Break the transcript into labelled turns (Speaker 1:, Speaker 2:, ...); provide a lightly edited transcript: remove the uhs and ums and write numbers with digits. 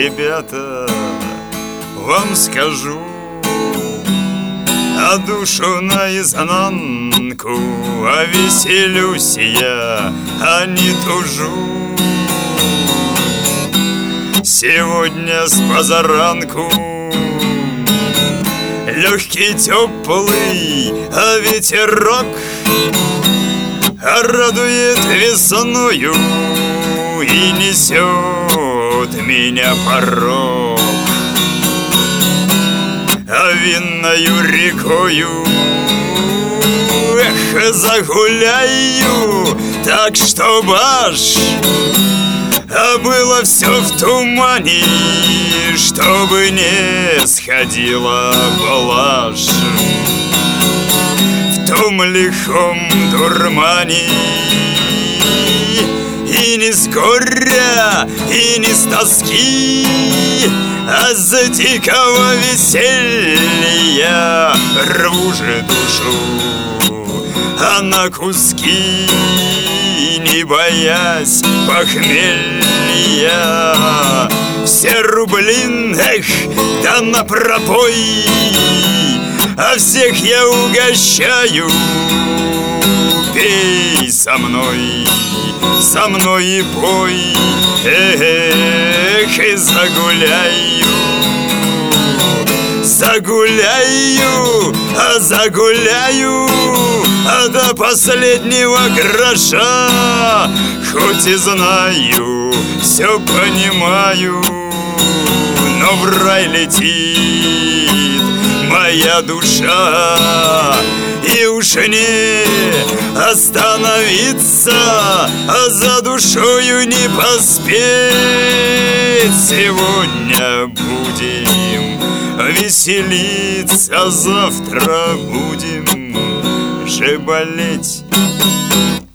Speaker 1: ребята, вам скажу, а душу наизнанку, а веселюсь я, а не тужу. Сегодня с позаранку легкий теплый ветерок радует весною и несет меня порог. А винною рекою загуляю, так чтоб аж было все в тумане, чтобы не сходила блажь. В том лихом дурмане и не с горя, и не с тоски, а с дикого веселья рву же душу, а на куски, не боясь похмелья. Все рубли, да на пропой, а всех я угощаю. Пей со мной и пой, эх, и загуляю. Загуляю, а до последнего гроша. Хоть и знаю, все понимаю, но в рай летит моя душа. И уж не остановиться, а за душою не поспеть. Сегодня будем веселиться, завтра будем же болеть.